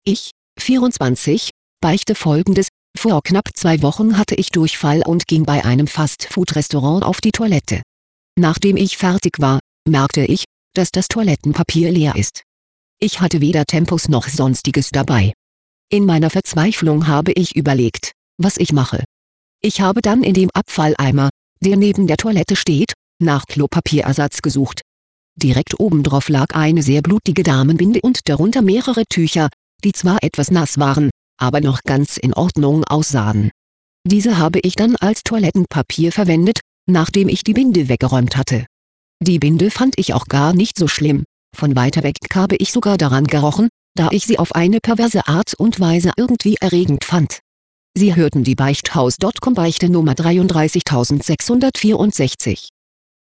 Ich, 24, beichte Folgendes: Vor knapp 2 Wochen hatte ich Durchfall und ging bei einem Fast-Food-Restaurant auf die Toilette. Nachdem ich fertig war, merkte ich, dass das Toilettenpapier leer ist. Ich hatte weder Tempos noch Sonstiges dabei. In meiner Verzweiflung habe ich überlegt, was ich mache. Ich habe dann in dem Abfalleimer, der neben der Toilette steht, nach Klopapierersatz gesucht. Direkt obendrauf lag eine sehr blutige Damenbinde und darunter mehrere Tücher, die zwar etwas nass waren, aber noch ganz in Ordnung aussahen. Diese habe ich dann als Toilettenpapier verwendet, nachdem ich die Binde weggeräumt hatte. Die Binde fand ich auch gar nicht so schlimm, von weiter weg habe ich sogar daran gerochen, da ich sie auf eine perverse Art und Weise irgendwie erregend fand. Sie hörten die Beichthaus.com Beichte Nummer 33664.